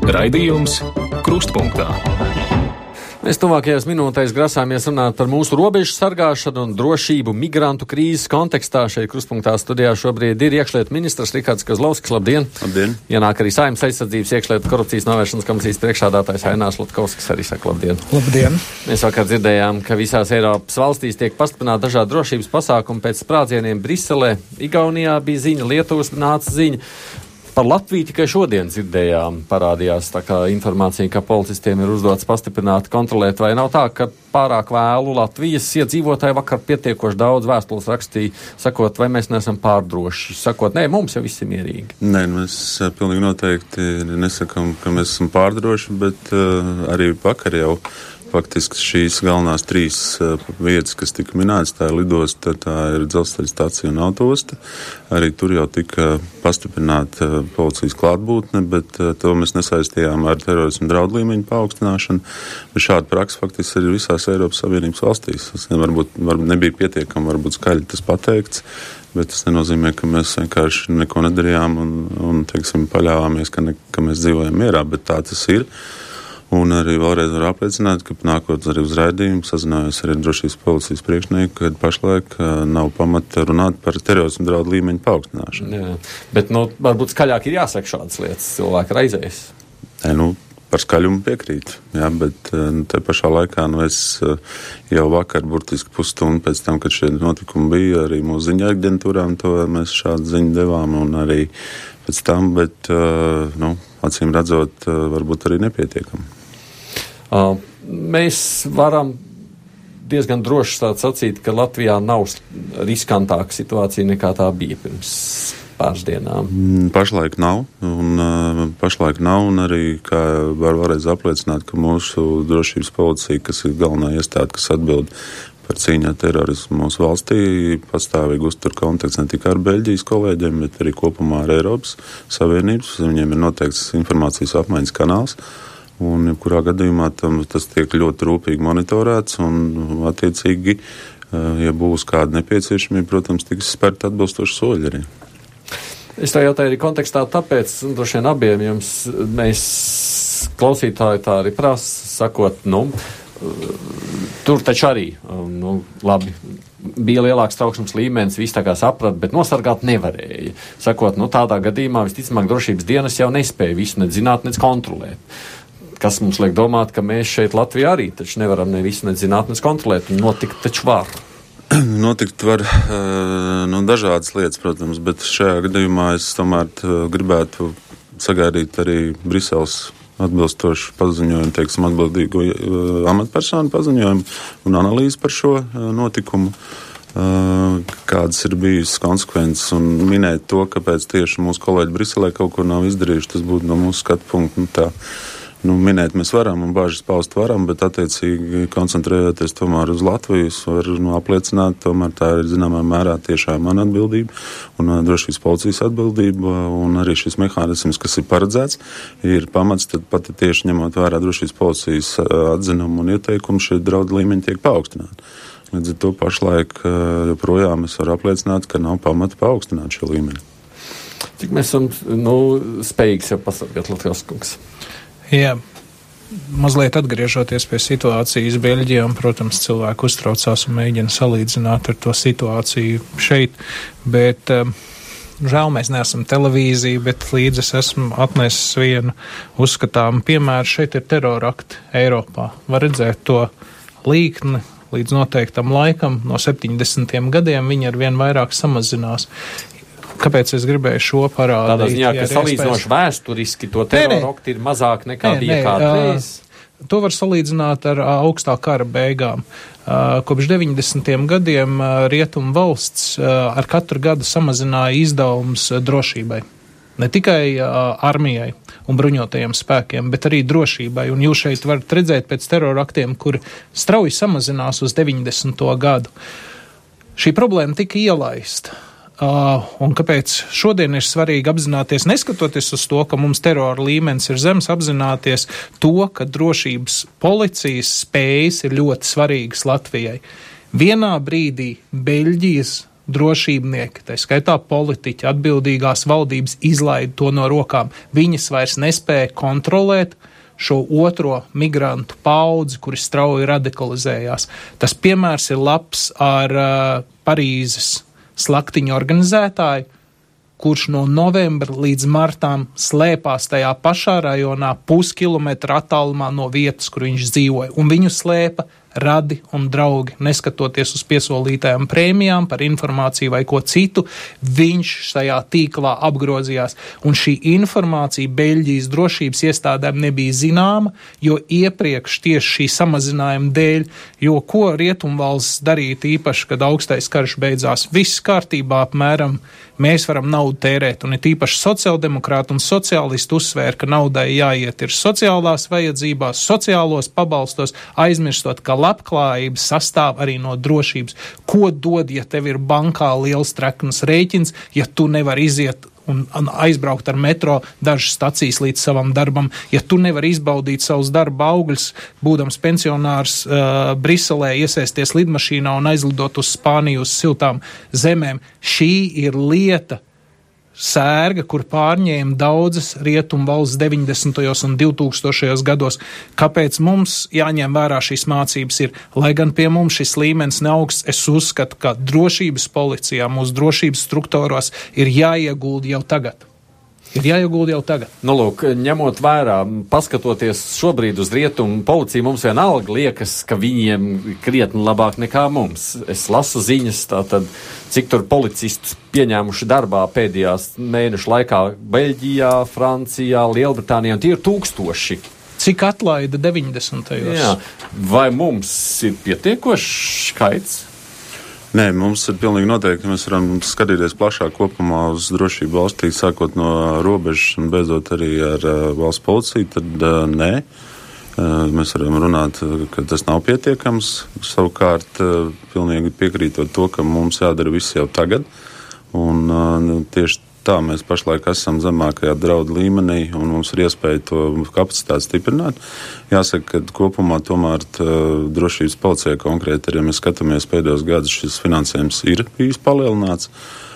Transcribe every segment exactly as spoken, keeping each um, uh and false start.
Raidījums Krustpunktā. Mēs tuvākajās minūtēs grasāmies runāt par mūsu robežu sargāšanu un drošību migrantu krīzes kontekstā. Šeit Krustpunktā studijā šobrīd ir iekšlietu ministrs Rihards Kozlovskis. Labdien! Labdien! Ienāk arī Saeimas aizsardzības iekšlietu korupcijas novēršanas komisijas priekšsēdētājs Ainārs Lutkovskis arī saka labdien! Labdien! Mēs vakar dzirdējām, ka visās Eiropas valstīs tiek pastiprināti dažādi drošības pasākumi pēc sprādzieniem Briselē. Igaunijā bija ziņa, Lietuvas nāca ziņa. Par Latviju tikai šodien dzirdējām, parādījās tā kā informācija, ka policistiem ir uzdots pastiprināt, kontrolēt, vai nav tā, ka pārāk vēlu Latvijas iedzīvotāji vakar pietiekoši daudz vēstules rakstīja, sakot, vai mēs neesam pārdroši, sakot, nē, mums jau viss ir mierīgi. Nē, mēs pilnīgi noteikti nesakam, ka mēs esam pārdroši, bet uh, arī vakar jau faktiski šīs galvenās trīs uh, vietas, kas tika minētas, tā ir lidosta, tā ir dzelzceļa stacija un autoosta. Arī tur jau tika pastiprināta uh, policijas klātbūtne, bet uh, to mēs nesaistījām ar terorismu draudu līmeņu paaugstināšanu. Bet šāda praksa faktiski ir visās Eiropas Savienības valstīs. Tas varbūt, varbūt nebija pietiekami, varbūt skaļi tas pateikts, bet tas nenozīmē, ka mēs vienkārši neko nedarījām un, un teiksim, paļāvāmies, ka, ne, ka mēs dzīvojam mierā, bet tā tas ir. Un arī vēlreiz var apliecināt, ka nākot arī uz raidījumu sazinājos arī drošības policijas priekšnieku, kad pašlaik uh, nav pamata runāt par terorismu draudu līmeņu paaugstināšanu. Jā, bet, nu, varbūt skaļāk ir jāsaka šādas lietas, cilvēki raizējas. Nē, nu, par skaļumu piekrīt, jā, bet uh, te pašā laikā, nu, es uh, jau vakar burtiski pusstundu pēc tam, kad šie notikumi bija, arī mūsu ziņa aģentūrām to mēs šādu ziņu devām un arī pēc tam, bet, uh, nu, acīm redzot, uh, varbūt arī nepietiekami. Uh, mēs varam diezgan droši sacīt, ka Latvijā nav riskantāka situācija nekā tā bija pirms pāris dienām. Pašlaik nav, un uh, pašlaik nav, un arī, kā var vēlreiz apliecināt, ka mūsu drošības policija, kas ir galvenā iestāde, kas atbild par cīņu ar terorismu mūsu valstī, pastāvīgi uztur kontakts ne tikai ar Beļģijas kolēģiem, bet arī kopumā ar Eiropas Savienības. Viņiem ir noteikts informācijas apmaiņas kanāls. Un, jebkurā gadījumā tam, tas tiek ļoti rūpīgi monitorēts un, attiecīgi, ja būs kāda nepieciešamība, protams, tiks spērt atbilstoši soļi arī. Es tā jautāju arī kontekstā, tāpēc, droši vien abiem jums, mēs klausītāji tā arī prasa, sakot, nu, tur taču arī, nu, labi, bija lielāks trauksmes līmenis, viss tā kā saprat, bet nosargāt nevarēja. Sakot, nu, tādā gadījumā visticamāk drošības dienas jau nespēja visu nec zināt, nec kontrolēt. Kas mums liek domāt, ka mēs šeit Latvijā arī taču nevaram ne visu nec zināt, nec kontrolēt, un notikt taču var. Notikt var nu, dažādas lietas, protams, bet šajā gadījumā es tomēr gribētu sagaidīt arī Briseles atbilstošu paziņojumu, teiksim, atbildīgo amatpersonu paziņojumu un analīzi par šo notikumu, kādas ir bijusi konsekvences, un minēt to, kāpēc tieši mūsu kolēģi Briselē kaut ko nav izdarījuši, tas būtu no mūsu skatu punkta, nu tā. Nu, minēt mēs varam un bāžas paust varam, bet attiecīgi koncentrējoties tomēr uz Latviju, var nu, apliecināt, tomēr tā ir zināmā mērā tiešām mana atbildība un uh, drošības policijas atbildība, un arī šis mehānisms, kas ir paredzēts, ir pamats, tad pat tieši ņemot vērā drošības policijas uh, atzinumu un ieteikumu, šie draudu līmeņi tiek paaugstināti. Līdz ar to pašlaik uh, joprojām es varu apliecināt, ka nav pamata paaugstināt šo līmeni. Cik mēs esam, nu, spējīgi sev pasargāt, Latvijas kungs? Jā, mazliet atgriežoties pie situācijas Beļģijā, un, protams, cilvēki uztraucās un mēģina salīdzināt ar to situāciju šeit, bet um, žēl mēs neesam televīzija, bet līdz es esmu atnesis vienu uzskatām piemēru. Šeit ir terorakti Eiropā. Var redzēt to līkni līdz noteiktam laikam, no septiņdesmitiem gadiem viņi ar vien vairāk samazinās. Kāpēc es gribēju šo parādīt? Tādā ziņā, ka salīdzinoši vēsturiski to terorakti ir mazāk nekā nē, bija kādreiz. To var salīdzināt ar augstā kara beigām. Kopš deviņdesmitiem gadiem Rietumu valsts ar katru gadu samazināja izdevumus drošībai. Ne tikai armijai un bruņotajiem spēkiem, bet arī drošībai. Un jūs šeit varat redzēt pēc teroraktiem, kuri strauji samazinās uz deviņdesmito gadu. Šī problēma tika ielaista. Uh, un kāpēc šodien ir svarīgi apzināties, neskatoties uz to, ka mums terora līmenis ir zems, apzināties to, ka drošības policijas spējas ir ļoti svarīgas Latvijai. Vienā brīdī Beļģijas drošībnieki, tā skaitā politiķi, atbildīgās valdības izlaida to no rokām. Viņas vairs nespēja kontrolēt šo otro migrantu paudzi, kuri strauji radikalizējās. Tas piemērs ir labs ar uh, Parīzes slaktiņu organizētāju, kurš no novembra līdz martām slēpās tajā pašā rajonā puskilometra attālumā no vietas, kur viņš dzīvoja. Un viņu slēpa radi un draugi, neskatoties uz piesolītajām prēmijām par informāciju vai ko citu, viņš šajā tīklā apgrozījās. Un šī informācija Beļģijas drošības iestādēm nebija zināma, jo iepriekš tieši šī samazinājuma dēļ, jo ko Rietumvalsts darīt īpaši, kad augstais karš beidzās, viss kārtībā apmēram, mēs varam naudu tērēt, un ir īpaši sociāldemokrāti un sociālisti uzsvēra, ka naudai jāiet ir sociālās vajadzībās, sociālos pabalstos, aizmirstot, ka labklājība sastāv arī no drošības. Ko dod, ja tev ir bankā liels treknas rēķins, ja tu nevar iziet un aizbraukt ar metro dažas stacijas līdz savam darbam, ja tu nevar izbaudīt savus darba augļus, būdams pensionārs uh, Briselē, iesēsties lidmašīnā un aizlidot uz Spāniju uz siltām zemēm. Šī ir lieta, sērga, kur pārņēma daudzas Rietumvalsts deviņdesmitajos un divtūkstošajos gados. Kāpēc mums jāņem vērā šīs mācības ir? Lai gan pie mums šis līmenis neaugsts, es uzskatu, ka drošības policijā, mūsu drošības struktūros ir jāiegulda jau tagad. Ir jāiegulda jau tagad. Nu, lūk, ņemot vērā, paskatoties šobrīd uz rietumu policiju, mums vienalga liekas, ka viņiem krietni labāk nekā mums. Es lasu ziņas, tātad, cik tur policistus pieņēmuši darbā pēdējās mēnešu laikā Beļģijā, Francijā, Lielbritānijā, un tie ir tūkstoši. Cik atlaida deviņdesmitajos? Jā. Vai mums ir pietiekošs skaits? Nē, mums ir pilnīgi noteikti, mēs varam skatīties plašāk kopumā uz drošību valstī, sākot no robežas un beidzot arī ar uh, valsts policiju, tad uh, nē. Uh, mēs varam runāt, ka tas nav pietiekams. Savukārt, uh, pilnīgi piekrītot to, ka mums jādara viss jau tagad. Un uh, tieši tā mēs pašlaik esam zemākajā draudu līmenī un mums ir iespēja to kapacitāti stiprināt. Jāsaka, ka kopumā tomēr tā, drošības policijai konkrēti, arī mēs skatāmies pēdējos gadus, šis finansējums ir bijis palielināts,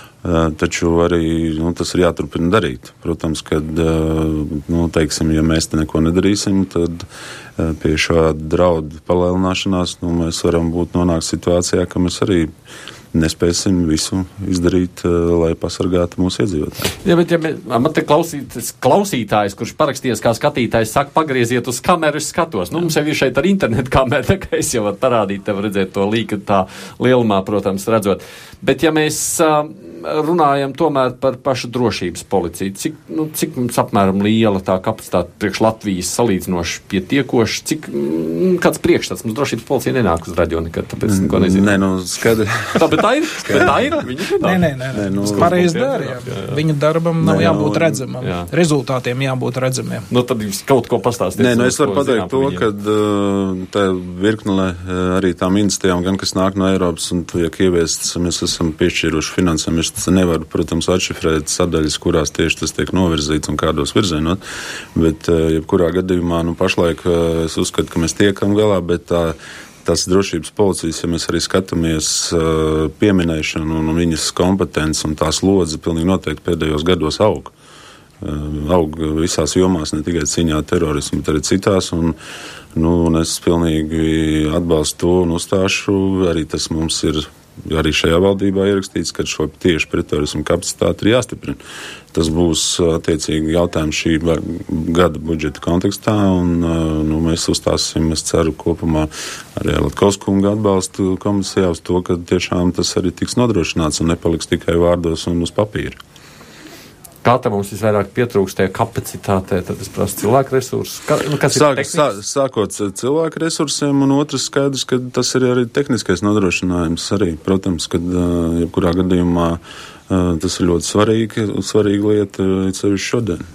taču arī nu, tas ir jāturpina darīt. Protams, kad, nu, teiksim, ja mēs te neko nedarīsim, tad pie šāda draudu palielināšanās nu, mēs varam būt nonākt situācijā, ka mēs arī nespēsim visu izdarīt, lai pasargātu mūsu iedzīvotāju. Ja, bet ja man te klausīt, klausītājs, kurš parakstījies kā skatītājs, saka, pagrieziet uz kameru, es skatos. Nu, mums jau ir šeit ar internetu kameru, tā kā es jau varu parādīt, tev redzēt to līku tā lielumā, protams, redzot. Bet ja mēs uh, runājam tomēr par pašu drošības policiju, cik, nu, cik mums apmēram liela tā kapacitāte priekš Latvijas salīdzinoši pietiekoši, cik, mm, kāds priekšstats mums drošības policija nenāk uz radio nekad, tāpēc neko nezinu. Nē, nu, skaidri. Tā, bet tā ir, bet tā ir. Viņi nē, nē, nē, nē, nu, pareizi dara, jā. Jā, jā. Viņu darbam nav nē, jābūt redzamam, jā. Rezultātiem jābūt redzamiem. Nu, tad jūs kaut ko pastāstīt. Nē, nu, es varu pateikt to, ka uh, tā virkne uh, arī tām iniciatīvām, gan kas nāk no Eiropas, un tiek ieviests, mēs esam piešķīruši finansējumu. Es nevaru, protams, atšifrēt sadaļas, kurās tieši tas tiek novirzīts un kādos virzienos, bet uh, jebkurā gadījumā, nu, pašlaik uh, es uzskatu, ka mēs tiekam galā, bet tā uh, tās drošības policijas, ja mēs arī skatāmies uh, pieminēšanu un viņas kompetences un tās lodze pilnīgi noteikti pēdējos gados aug. Uh, aug visās jomās, ne tikai cīņā terorismu, bet arī citās. Un, nu, un es pilnīgi atbalstu to un uzstāšu. Arī tas mums ir, arī šajā valdībā ierakstīts, ka šo tieši pretterorismu kapacitāti ir jāstiprina. Tas būs attiecīgi jautājums šī gada budžeta kontekstā, un nu, mēs uzstāsim, es ceru, kopumā arī Latkovs kunga atbalstu komisijā uz to, ka tiešām tas arī tiks nodrošināts un nepaliks tikai vārdos un uz papīra. Kā tam mums visvairāk pietrūkst tajā kapacitātē, tad es prasu cilvēku resursus? Kā, nu, kas Sāk, ir sā, sākot cilvēku resursiem, un otrs skaidrs, ka tas ir arī tehniskais nodrošinājums arī, protams, kad jebkurā gadījumā tas ir ļoti svarīgi, svarīga lieta, sevišķi šodien.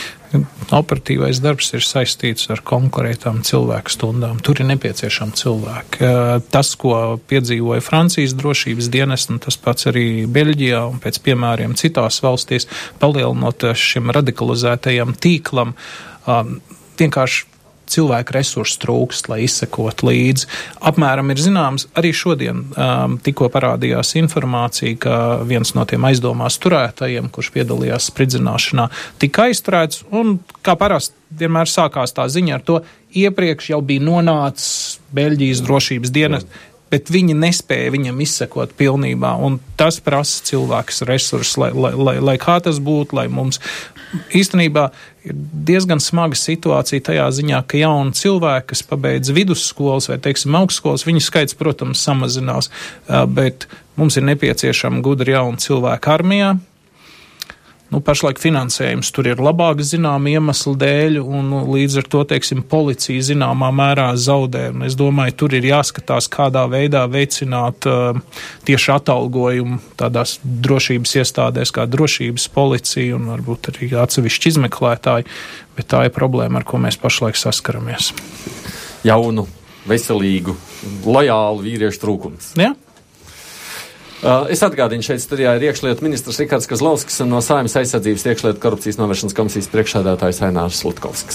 Operatīvais darbs ir saistīts ar konkrētām cilvēku stundām. Tur ir nepieciešami cilvēki. Tas, ko piedzīvoja Francijas drošības dienas, un tas pats arī Beļģijā un pēc piemēriem citās valstīs, palielinot šim radikalizētajam tīklam, vienkārši cilvēku resursu trūkst, lai izsekot līdzi. Apmēram ir zināms, arī šodien um, tikko parādījās informācija, ka viens no tiem aizdomās turētajiem, kurš piedalījās spridzināšanā, tika aizturēts, un kā parasti vienmēr sākās tā ziņa ar to, iepriekš jau bija nonācis Beļģijas drošības dienas, bet viņi nespēja viņam izsekot pilnībā, un tas prasa cilvēks resursus, lai, lai, lai, lai kā tas būtu, lai mums īstenībā ir diezgan smaga situācija tajā ziņā, ka jauni cilvēki, kas pabeidz vidusskolas vai, teiksim, augstskolas, viņu skaits, protams, samazinās, bet mums ir nepieciešama gudri jauni cilvēki armijā. Nu, pašlaik finansējums tur ir labāk zinām iemeslu dēļ, un līdz ar to, teiksim, policija zināmā mērā zaudē. Un es domāju, tur ir jāskatās, kādā veidā veicināt uh, tieši atalgojumu tādās drošības iestādēs, kā drošības policija un varbūt arī atsevišķi izmeklētāji, bet tā ir problēma, ar ko mēs pašlaik saskaramies. Jaunu, veselīgu, lojālu vīriešu trūkums. Jā. Uh, es atgādinu, šeit studijā ir iekšlietu ministrs Rikards Kazlauskas un no Saeimas aizsardzības iekšlietu korupcijas novēršanas komisijas priekšsēdētājs Ainārs Slutkovskis.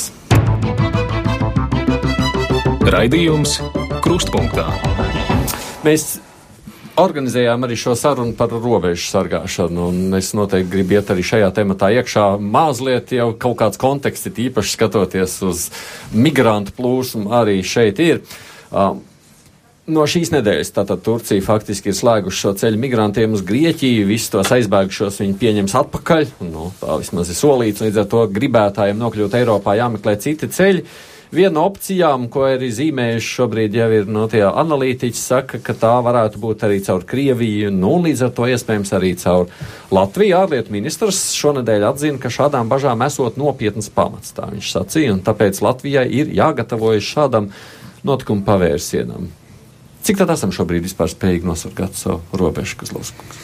Raidījums Krustpunktā. Mēs organizējām arī šo sarunu par robežu sargāšanu, un es noteikti gribu iet arī šajā tematā iekšā. Mazliet jau kaut kāds konteksts, īpaši skatoties uz migrantu plūsmu, arī šeit ir. Uh, No šīs nedēļas tātad Turcija faktiski ir slēguši šo ceļu migrantiem uz Grieķiju, visus tos aizbēgušos viņi pieņems atpakaļ, nu, tā vismaz ir solīts, līdz ar to gribētājiem nokļūt Eiropā jāmeklē citi ceļi. Viena no opcijām, ko arī zīmējuši šobrīd jau ir no tie analītiķi, saka, ka tā varētu būt arī caur Krieviju, nu, līdz ar to iespējams arī caur Latviju. Ārlietu ministrs šonedēļ atzina, ka šādām bažām esot nopietnas pamats, tā viņš sacīja, un tāpēc Latvijai ir jāgatavojas šādam notikumu pavērsienam. Cik tad esam šobrīd vispār spējīgi nosargāt savu robežu, Kazlauskas?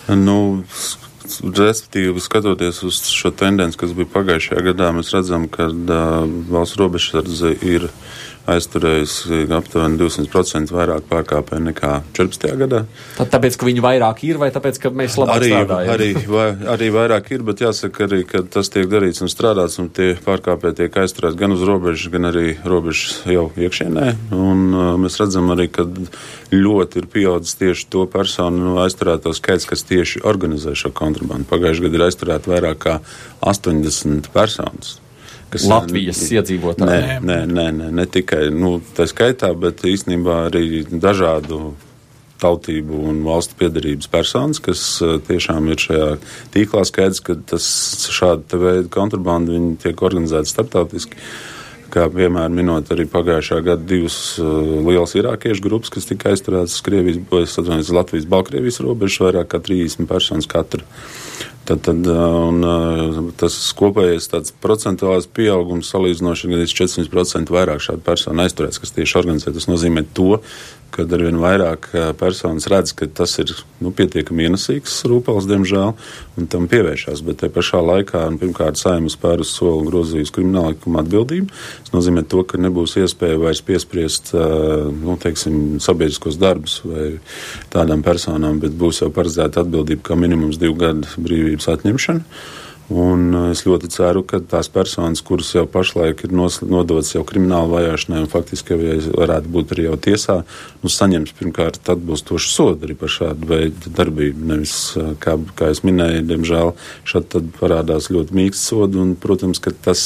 Nu, respektīvi, skatoties uz šo tendenci, kas bija pagājušajā gadā, mēs redzam, ka uh, valsts robežsardze ir aizturējusi aptuveni divsimt procenti vairāk pārkāpēju nekā četrpadsmitajā gadā. Tad tāpēc, ka viņi vairāk ir, vai tāpēc, ka mēs labāk arī, strādājam? Arī, vai, arī vairāk ir, bet jāsaka arī, ka tas tiek darīts un strādāts, un tie pārkāpēji tiek aizturēti gan uz robežas, gan arī robežas jau iekšienē. Un uh, mēs redzam arī, ka ļoti ir pieaudzis tieši to personu aizturēto skaits, kas tieši organizē šo kontrabandu. Pagājušajā gadā ir aizturēti vairāk kā astoņdesmit personas. Kas, Latvijas iedzīvotāji? Nē, nē, nē, nē, ne tikai nu, tā skaitā, bet īstenībā arī dažādu tautību un valstu piederības personas, kas uh, tiešām ir šajā tīklā. Skaidrs, ka tas šāda veida kontrabanda viņi tiek organizēta starptautiski. Kā piemēram minot arī pagājušā gada divas uh, lielas irākiešu grupas, kas tika aizturētas uz Krievijas, atvainojos, Latvijas Baltkrievijas robežas, vairāk kā trīsdesmit personas katra. Tad, tad un, tas kopējais tāds procentuālais pieaugums salīdzinoši gan līdz četrsimt procenti vairāk šādu personu aizturēts, kas tieši organizē. Tas nozīmē to, ka arvien vairāk personas redz, ka tas ir nu, pietiekami ienesīgs rūpels, diemžēl, un tam pievēršās. Bet te pašā laikā, un pirmkārt, Saeima spēr uz soli grozījus krimināla likuma atbildību. Tas nozīmē to, ka nebūs iespēja vairs piespriest, nu, teiksim, sabiedriskos darbus vai tādām personām, bet būs jau paredzēta atbildība kā minimums divu gadu brīvības atņemšana. Un es ļoti ceru, ka tās personas, kuras jau pašlaik ir nodotas jau krimināla vajāšanai un faktiski jau varētu būt arī jau tiesā, nu saņems pirmkārt atbilstošu sodu arī par šādu veidu darbību. Nevis, kā, kā es minēju, diemžēl šad tad parādās ļoti mīksts sodu un, protams, ka tas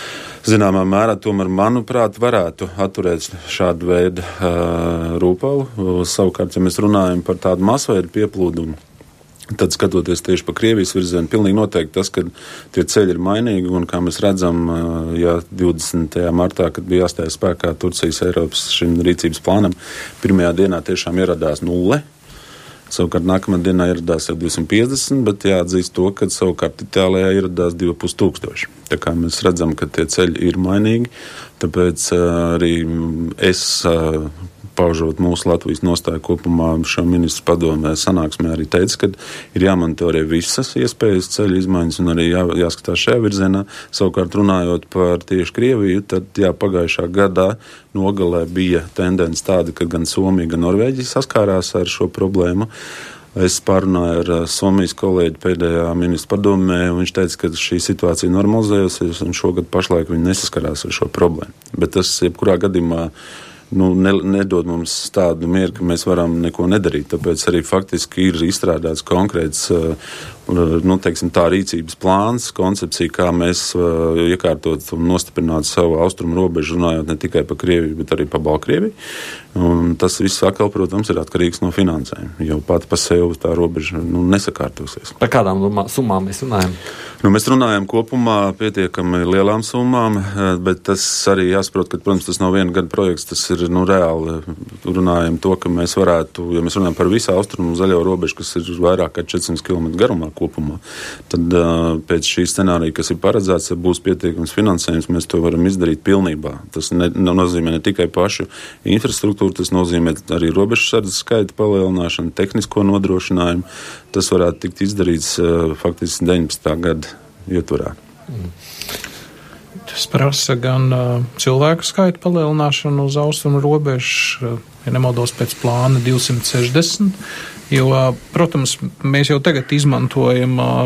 zināmā mērā tomēr, manuprāt, varētu atturēt šādu veidu uh, rūpalu. Savukārt, ja mēs runājam par tādu masveidu pieplūdumu, tad, skatoties tieši pa Krievijas virzienu, pilnīgi noteikti tas, ka tie ceļi ir mainīgi, un kā mēs redzam, ja divdesmitajā martā, kad bija jāstājas spēkā Turcijas Eiropas šim rīcības plānam, pirmajā dienā tiešām ieradās nulle. Savukārt nākamā dienā ieradās jau divsimt piecdesmit, bet jāatzīst to, ka savukārt Itālijā ieradās divi ar pus tūkstoši. Tā kā mēs redzam, ka tie ceļi ir mainīgi, tāpēc arī es, paužot mūsu Latvijas nostāju kopumā, šo ministru padomē sanāksmē arī teica, ka ir jāmonitorē visas iespējas ceļu izmaiņas un arī jā, jāskatās šajā virzienā. Savukārt runājot par tieši Krieviju, tad jā, pagājušā gadā nogalē bija tendence tāda, ka gan Somija, gan Norvēģija saskārās ar šo problēmu. Es pārunāju ar Somijas kolēģi pēdējā ministra padomē, un viņš teica, ka šī situācija normalizējusies, un šogad pašlaik viņi nesaskarās ar šo problēmu. Bet tas, jebkurā gadījumā, nu, ne, nedod mums tādu mieru, ka mēs varam neko nedarīt. Tāpēc arī faktiski ir izstrādāts konkrēts, nu, teiksim, tā rīcības plāns, koncepcija, kā mēs iekārtot un nostiprināt savu austrumu robežu, runājot ne tikai par Krieviju, bet arī par Baltkrieviju. Un tas viss atkal, protams, ir atkarīgs no finansēm, jo pat pa sevi tā robeža, nu, nesakārtosies. Par kādām summām mēs runājam? Nu, mēs runājam kopumā pietiekami lielām summām, bet tas arī jāsaprot, ka, protams, tas nav viena gada projekts, tas ir, nu, reāli runājam to, ka mēs varētu, ja mēs runājam par visu austrumu zaļo robežu, kas ir vairāk kā četrsimt kilometru garumā kopumā, tad uh, pēc šī scenārija, kas ir paredzēts, ja būs pietiekams finansējums, mēs to varam izdarīt pilnībā. Tas ne, nozīmē ne tikai pašu infrastruktūru, tas nozīmē arī robežsardzes skaita palielināšanu, tehnisko nodrošinājumu. Tas varētu tikt izdarīts uh, faktiski deviņpadsmitā gada ietvarā. Mm. Tas prasa gan uh, cilvēku skaita palielināšanu uz austrumu robežu, uh, ja nemaldos pēc plāna divsimt sešdesmit, jo, uh, protams, mēs jau tagad izmantojam uh,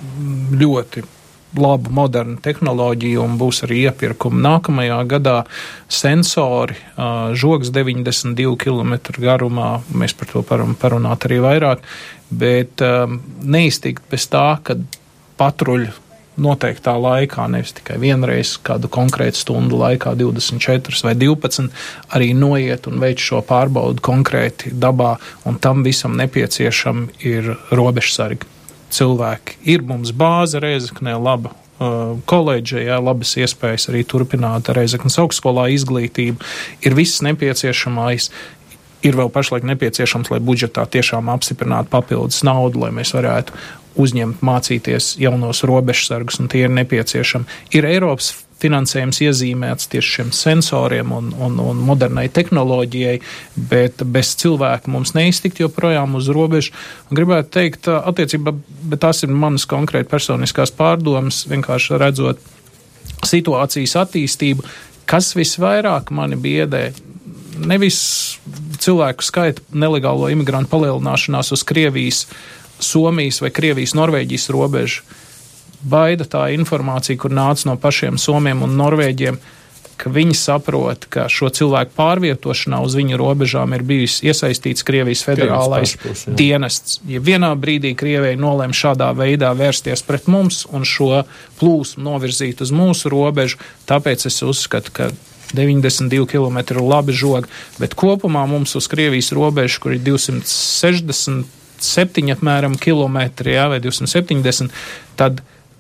ļoti labu modernu tehnoloģiju un būs arī iepirkumi nākamajā gadā sensori, uh, žogs deviņdesmit divu kilometru garumā, mēs par to varam parunāt arī vairāk, bet um, neiztikt bez tā, ka patruļu noteiktā laikā, nevis tikai vienreiz kādu konkrētu stundu laikā, divdesmit četras vai divpadsmit, arī noiet un veic šo pārbaudu konkrēti dabā, un tam visam nepieciešami ir robežsargi. Cilvēki ir mums bāze Rēzeknē, laba uh, koledža, jā, labas iespējas arī turpināt Rēzeknes augstskolā izglītību, ir viss nepieciešamais. Ir vēl pašlaik nepieciešams, lai budžetā tiešām apstiprinātu papildus naudu, lai mēs varētu uzņemt, mācīties jaunos robežsargus, un tie ir nepieciešami. Ir Eiropas finansējums iezīmēts tieši šiem sensoriem un, un, un modernai tehnoloģijai, bet bez cilvēka mums neiztikt joprojām uz robežu. Un gribētu teikt, attiecībā, bet tās ir manas konkrēti personiskās pārdomas, vienkārši redzot situācijas attīstību, kas visvairāk mani biedē. Nevis cilvēku skaita nelegālo imigrantu palielināšanās uz Krievijas, Somijas vai Krievijas, Norvēģijas robežu. Baida tā informācija, kur nāca no pašiem Somiem un Norvēģiem, ka viņi saprot, ka šo cilvēku pārvietošanā uz viņu robežām ir bijis iesaistīts Krievijas federālais Krievijas pašpus, dienests. Ja vienā brīdī Krievija nolēma šādā veidā vērsties pret mums un šo plūsmu novirzīt uz mūsu robežu, tāpēc es uzskatu, ka deviņdesmit divi kilometri ir labi žogi, bet kopumā mums uz Krievijas robežu, kur ir divsimt sešdesmit septiņi apmēram kilometri, jā, vai divsimt septiņdesmit, tad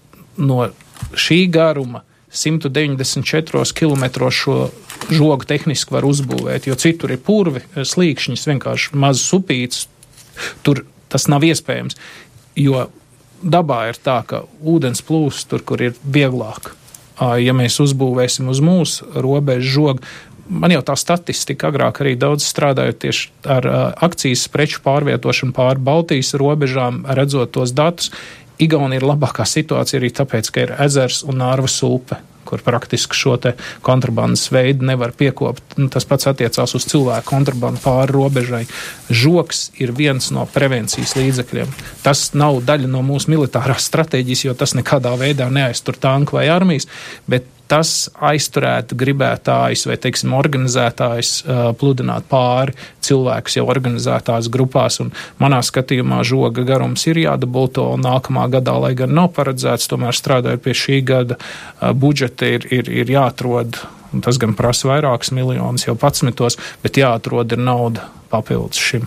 no šī garuma simt deviņdesmit četros kilometros šo žogu tehniski var uzbūvēt, jo citur ir purvi, slīkšņas, vienkārši mazas upītes, tur tas nav iespējams, jo dabā ir tā, ka ūdens plūst tur, kur ir vieglāk. Ja mēs uzbūvēsim uz mūsu robežu žogu, man jau tā statistika agrāk arī daudz strādājot tieši ar uh, akcijas preču pārvietošanu pāri Baltijas robežām, redzot tos datus. Igaunija ir labākā situācija arī tāpēc, ka ir ezers un Nārvas upe, kur praktiski šo te kontrabandas veidu nevar piekopt. Nu, tas pats attiecās uz cilvēku kontrabandu pāri robežai. Žogs ir viens no prevencijas līdzekļiem. Tas nav daļa no mūsu militārās stratēģijas, jo tas nekādā veidā neaiztur tanku vai armijas, bet tas aizturētu gribētājus vai, teiksim, organizētājus uh, pludināt pāri cilvēkus jau organizētās grupās, un manā skatījumā žoga garums ir jādabulto, un nākamā gadā, lai gan nav paredzēts, tomēr strādājot pie šī gada uh, budžeta ir, ir, ir jāatrod, un tas gan prasa vairākus miljonus jau patsmitos, bet jāatrod ir nauda papildus šim.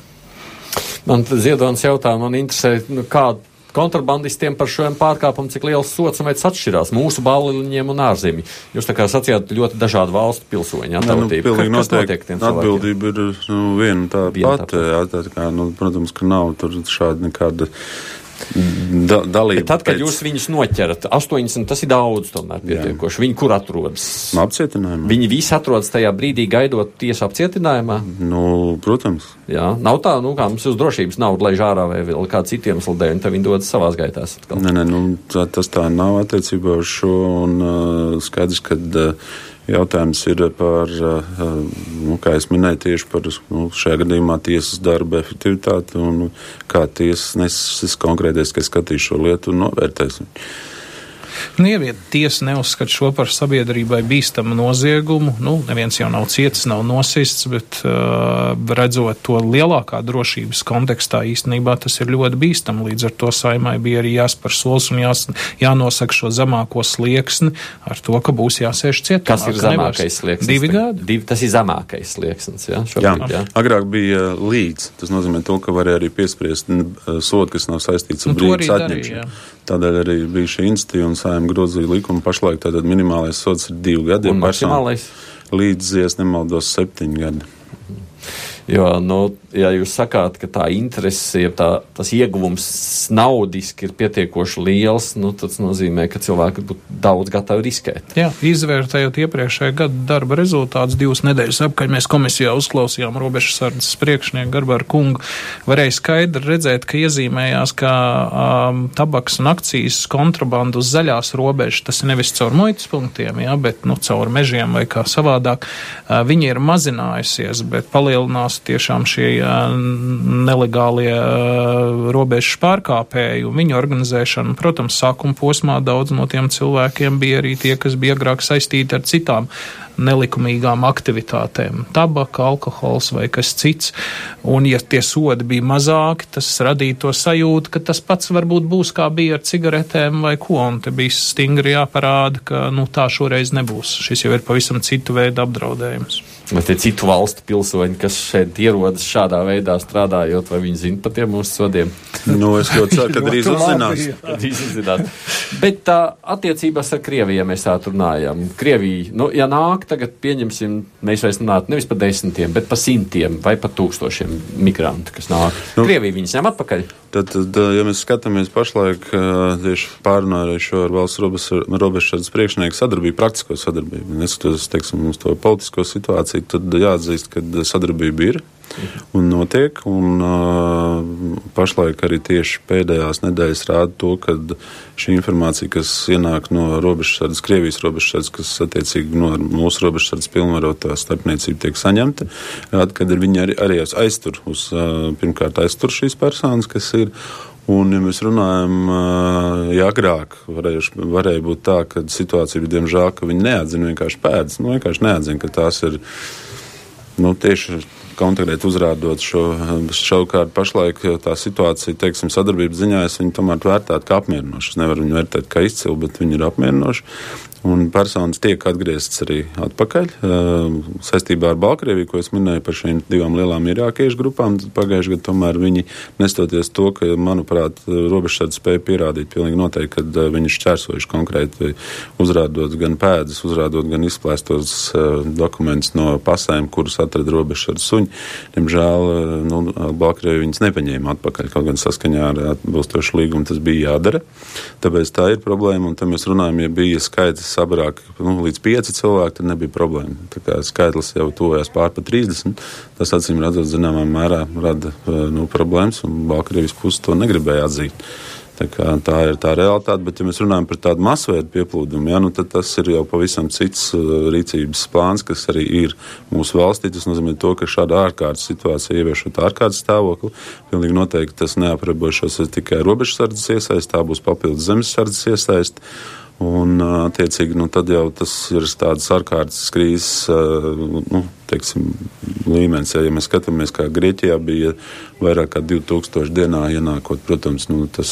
Man Ziedonis jautā, man interesē, nu, kādu kontrabandistiem par šiem pārkāpumu, cik liels sots un veids atšķirās mūsu balliņiem un ārzemji. Jūs tā kā sacījāt ļoti dažādu valstu pilsoņu atbildību. Nu, nu, noteikti atbildība ir nu, viena tā pati. Jā, tā kā, nu, protams, ka nav tur šāda nekāda da, dalība. Bet tad, kad pēc... jūs viņus noķerat, astoņdesmit, tas ir daudz tomēr pietiekoši. Viņi kur atrodas? Apcietinājumā. Viņi visi atrodas tajā brīdī gaidot tiesu apcietinājumā? Nu, protams. Jā, nav tā, nu kā mums uz drošības naudu, lai žārā vai vēl kā citiem sludēju, un tad viņi dodas savās gaitās. Atkal. Nē, nē, nu, tā, tas tā nav attiecībā uz šo, un uh, skaidrs, kad uh, Jautājums ir par, nu, kā es minēju, tieši par nu, šajā gadījumā tiesas darba efektivitāti un kā tiesas nesis konkrētais, ka skatīs šo lietu un novērtēs. Nu, ja tiesa neuzskata šo par sabiedrībai bīstamu noziegumu, nu, neviens jau nav cietis, nav nosists, bet uh, redzot to lielākā drošības kontekstā, īstenībā tas ir ļoti bīstam. Līdz ar to Saimai bija arī jāspar solis un jās, jānosaka šo zemāko slieksni ar to, ka būs jāsēž cietumā. Kas ir zemākais slieksnis? Divi gadi. Divi, tas ir zemākais slieksnis, jā? Šobrīd, jā. jā. Agrāk bija līdz. Tas nozīmē to, ka varēja arī piespriest sodu, kas nav saistīts ar brīvības atņemšanu. Tādēļ arī bija šī institīva un Saima grozīja likumu. Pašlaik tātad minimālais sods ir divi gadi. Un maksimālais? Līdz, ja nemaldos, septiņi gadi. Jo, nu, ja jūs sakāt, ka tā interese, ja tā, tas ieguvums naudiski ir pietiekoši liels, nu, tas nozīmē, ka cilvēki būtu daudz gatavi riskēt. Jā, izvērtējot iepriekšējā gada darba rezultātus, divas nedēļas apkaļ mēs komisijā uzklausījām robežsardzes priekšnieku Garbaru kungu, varēja skaidri redzēt, ka iezīmējās, ka um, tabaks un akcijas kontrabandu uz zaļās robežas, tas ir nevis caur muitas punktiem, jā, bet, nu, caur mežiem vai kā savādāk, uh, viņi ir mazinājusies, bet palielinās tiešām šie uh, nelegālie uh, robežu pārkāpēji un viņu organizēšana. Protams, sākuma posmā daudz no tiem cilvēkiem bija arī tie, kas bija agrāk saistīti ar citām nelikumīgām aktivitātēm. Tabaka, alkohols vai kas cits. Un, ja tie sodi bija mazāki, tas radīja to sajūtu, ka tas pats varbūt būs kā bija ar cigaretēm vai ko. Un te bija stingri jāparāda, ka nu, tā šoreiz nebūs. Šis jau ir pavisam citu veidu apdraudējums. Vai tie citu valstu pilsoņi, kas šeit ierodas šādā veidā strādājot, vai viņi zina par tiem mūsu sodiem? Nu, es ļoti ceru, ka drīz uzzinās. Drīz uzzinās. Bet tā attiecībās ar Krieviju, ja mēs tā runājam. Krievija, nu, ja nāk, tagad pieņemsim, mēs vairs runātu nevis par desmitiem, bet par simtiem vai par tūkstošiem migrantu, kas nāk. Nu, Krievija viņus ņem atpakaļ? Tad, tad, ja mēs skatāmies pašlaik tieši pārunājušo ar valsts robežsardzes priekšnieku sadarbību, praktisko sadarbību, neskatoties, teiksim, uz to politisko situāciju, tad jāatzīst, ka sadarbība ir un notiek, un uh, pašlaik arī tieši pēdējās nedēļas rāda to, ka šī informācija, kas ienāk no robežsardzes, Krievijas robežsardzes, kas attiecīgi no mūsu robežsardzes pilnvarotā starpniecība tiek saņemta, rāda, ka viņi arī, arī aiztur, uz, uh, pirmkārt aiztur šīs personas, kas ir. Un, ja mēs runājam, ja agrāk varēja, varēja būt tā, ka situācija bija diemžēl, ka viņi neatzina vienkārši pēdas, nu vienkārši neatzina, ka tās ir, nu tieši konkrēti uzrādot šo šaukārt pašlaik tā situācija, teiksim, sadarbības ziņā, es viņu tomēr vērtētu kā apmierinošu. Es nevaru viņu vērtēt kā izcilu, bet viņi ir apmierinoši. Un personas tiek atgrieztas arī atpakaļ. Saistībā ar Baltkrieviju, ko es minēju par šīm divām lielām irākiešu grupām, pagājušajā gadā tomēr viņi, nestoties to, ka, manuprāt, robežsardze spēja pierādīt pilnīgi noteikti, kad viņi šķērsojuši konkrēti, uzrādot gan pēdas, uzrādot gan izplēstos dokumentus no pasēm, kurus atrada robežsardze suņi. Diemžēl, nu, Baltkrievi viņas nepaņēma atpakaļ, kaut gan saskaņā ar atbilstošu līgumu tas bija jādara. Tāpēc tā ir problēma, un tam mēs runājam, ja bija skaits sabrāk, nu, līdz pieci cilvēki, tad nebija problēma. Tā kā skaitlis jau tuvojās pār pa trīsdesmit, tas acīm redzot zināmā mērā rada nu, problēmas, un Baltkrievijas puses to negribēja atzīt. Tā, kā, tā ir tā realitāte, bet ja mēs runājam par tādu masveidu pieplūdumu, ja, nu, tad tas ir jau pavisam cits uh, rīcības plāns, kas arī ir mūsu valstī. Tas nozīmē to, ka šāda ārkārtas situācija ieviešot ārkārtas stāvokli, pilnīgi noteikti tas neaprobežos tikai robežsardzes iesaist, tā būs papildus zemesardzes iesaist. Un, attiecīgi, nu, tad jau tas ir tādas ārkārtas krīzes, nu, teiksim, līmenis. Ja mēs skatāmies, kā Grieķijā bija vairāk kā divi tūkstoši dienā ienākot, protams, nu, tas,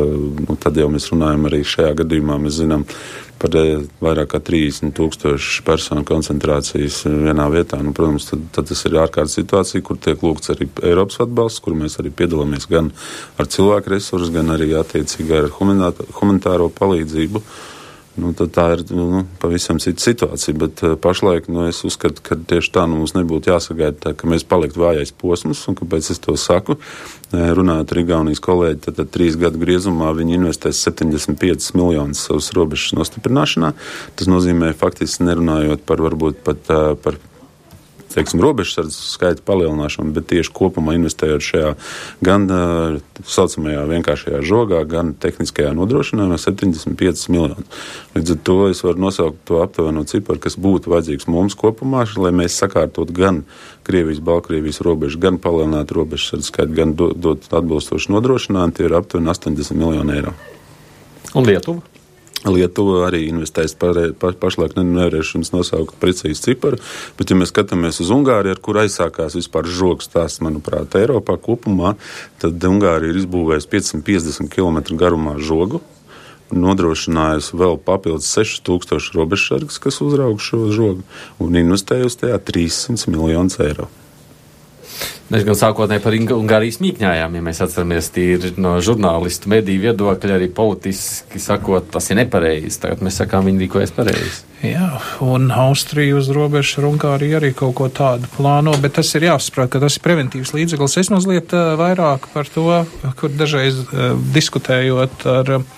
nu, tad jau mēs runājam arī šajā gadījumā, mēs zinām par vairāk kā trīsdesmit tūkstoši personu koncentrācijas vienā vietā. Nu, protams, tad, tad tas ir ārkārtas situācija, kur tiek lūgts arī Eiropas atbalsts, kur mēs arī piedalāmies gan ar cilvēku resursu, gan arī attiecīgi ar humanitāro palīdzību. Nu, tad tā ir nu, pavisam cita situācija, bet uh, pašlaik nu, es uzskatu, ka tieši tā nu, mums nebūtu jāsagaida, tā, ka mēs paliktu vājais posms, un kāpēc es to saku, runājot ar Igaunijas kolēģi, tad, tad trīs gadu griezumā viņi investēs septiņdesmit piecus miljonus savas robežas nostiprināšanā. Tas nozīmē faktiski nerunājot par varbūt pat uh, par teiksim, robežsardzes skaita palielināšanu, bet tieši kopumā investējot šajā gan uh, saucamajā vienkāršajā žogā, gan tehniskajā nodrošinājumā septiņdesmit pieci miljoni. Līdz ar to es varu nosaukt to aptuveno ciparu, kas būtu vajadzīgs mums kopumā, lai mēs sakārtot gan Krievijas, Baltkrievijas robežu, gan palielināt robežsardzes skaitu, gan do, dot atbilstoši nodrošinājumu, tie ir aptuveni astoņdesmit miljoni eiro. Un Lietuva? Lietuva arī investēs pa, pa, pašlaik nevarēšu jums nosaukt precīzi ciparu, bet ja mēs skatāmies uz Ungāriju, ar kur aizsākās vispār žogs stāsts, manuprāt, Eiropā kopumā, tad Ungārija ir izbūvējusi piecsimt piecdesmit kilometru garumā žogu, nodrošinājusi vēl papildus sešas tūkstoši robežsargus, kas uzrauga šo žogu, un investējusi tajā trīssimt miljonus eiro. Mēs gan sākotnēji par Ungārijas mīkņājām, ja mēs atceramies tīri no žurnālistu mediju viedokļa, arī politiski sakot, tas ir nepareizi. Tagad mēs sakām, viņi rīkojas pareizi. Jā, un Austrija uz robežas ar Ungāriju arī kaut ko tādu plāno, bet tas ir jāsaprot, ka tas ir preventīvs līdzeklis. Es mazliet uh, vairāk par to, kur dažreiz uh, diskutējot ar uh,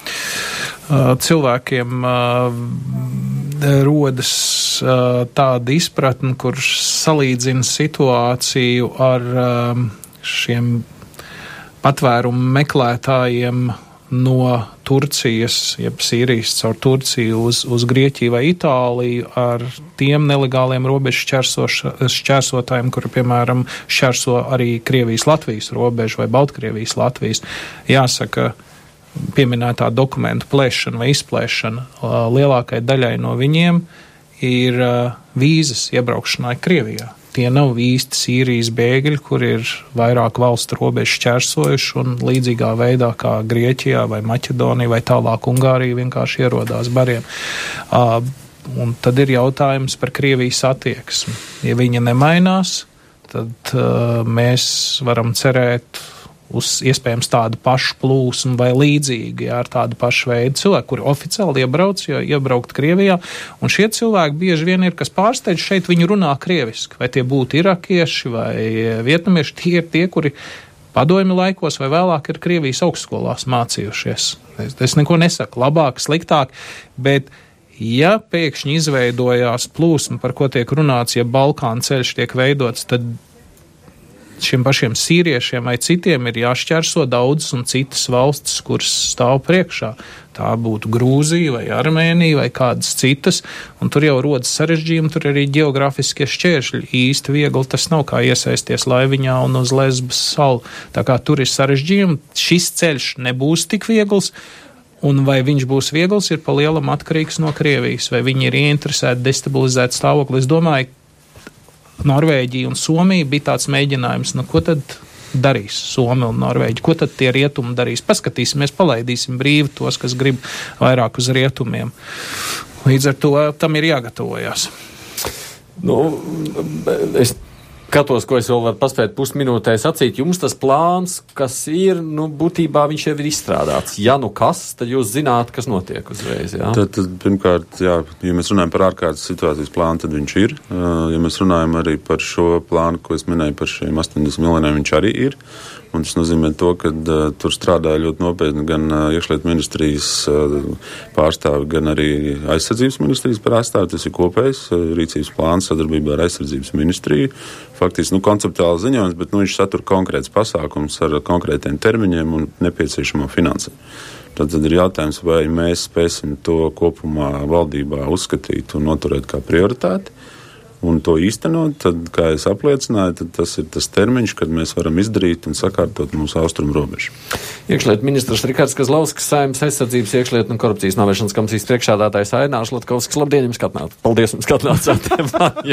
cilvēkiem uh, rodas uh, tāda izpratne, kurš salīdzina situāciju ar uh, šiem patvērumu meklētājiem no Turcijas, jeb Sīrijas caur Turciju uz, uz Grieķiju vai Itāliju ar tiem nelegāliem robežu šķērsotājiem, kuri, piemēram, šķērso arī Krievijas-Latvijas robežu vai Baltkrievijas Latvijas. Jāsaka, pieminētā dokumentu plēšana vai izplēšana lielākai daļai no viņiem ir vīzas iebraukšanai Krievijā. Tie nav īsti Sīrijas bēgļi, kur ir vairāk valstu robežu šķērsojuši un līdzīgā veidā kā Grieķijā vai Maķedonija vai tālāk Ungārija vienkārši ierodās bariem. Uh, un tad ir jautājums par Krievijas attieksmi. Ja viņa nemainās, tad uh, mēs varam cerēt uz iespējams tādu pašu plūsmu vai līdzīgi, jā, ar tādu pašu veidu cilvēku, kuri oficiāli iebrauc, jo iebraukt Krievijā, un šie cilvēki bieži vien ir, kas pārsteidz šeit, viņi runā krieviski, vai tie būtu irakieši vai vietnamieši, tie ir tie, kuri padomju laikos vai vēlāk ir Krievijas augstskolās mācījušies. Es, es neko nesaku, labāk, sliktāk, bet ja pēkšņi izveidojās plūsma, par ko tiek runāts, ja Balkāna ceļš tiek veidots, tad šiem pašiem sīriešiem vai citiem ir jāšķērso daudzas un citas valstis, kuras stāv priekšā. Tā būtu Grūzija vai Armēnija vai kādas citas, un tur jau rodas sarežģījumi, tur arī geogrāfiskie šķēršļi. Īsti viegli tas nav kā iesaisties laiviņā un uz Lesbas salu. Tā kā tur ir sarežģījumi, šis ceļš nebūs tik viegls, un vai viņš būs viegls, ir pa lielam atkarīgs no Krievijas, vai viņi ir ieinteresēti destabilizēt stāvokli. Es domāju, Norvēģija un Somija bija tāds mēģinājums, nu ko tad darīs Somija un Norvēģija, ko tad tie rietumi darīs? Paskatīsimies, palaidīsim brīvi tos, kas grib vairāk uz rietumiem. Līdz ar to tam ir jāgatavojās. Nu, es skatos, ko es vēl varu paspēt pusminūtē sacīt. Jums tas plāns, kas ir, nu, būtībā viņš jau ir izstrādāts. Ja nu kas, tad jūs zināt, kas notiek uzreiz, jā? Tad, tad pirmkārt, jā, ja mēs runājam par ārkārtas situācijas plānu, tad viņš ir. Ja mēs runājam arī par šo plānu, ko es minēju par šiem astoņdesmit miljoniem, viņš arī ir. Un tas nozīmē to, ka uh, tur strādā ļoti nopietni gan uh, iekšlietu ministrijas uh, pārstāvi, gan arī aizsardzības ministrijas pārstāvi. Tas ir kopējs uh, rīcības plāns sadarbībā ar aizsardzības ministriju. Faktiski, nu, konceptuāli ziņojums, bet, nu, viņš satur konkrēts pasākums ar konkrētiem termiņiem un nepieciešamo finansēm. Tad, tad ir jautājums, vai mēs spēsim to kopumā valdībā uzskatīt un noturēt kā prioritāti. Un to īstenot, tad, kā es apliecināju, tad tas ir tas termiņš, kad mēs varam izdarīt un sakārtot mūsu austrumu robežu. Iekšlietu ministrs Rikards Kazlauskas, Saeimas aizsardzības iekšlietu un korupcijas novēršanas komisijas priekšsēdētājs Ainārs Latkovskis. Labdien, jums skatnāt. Paldies, jums skatnācāt.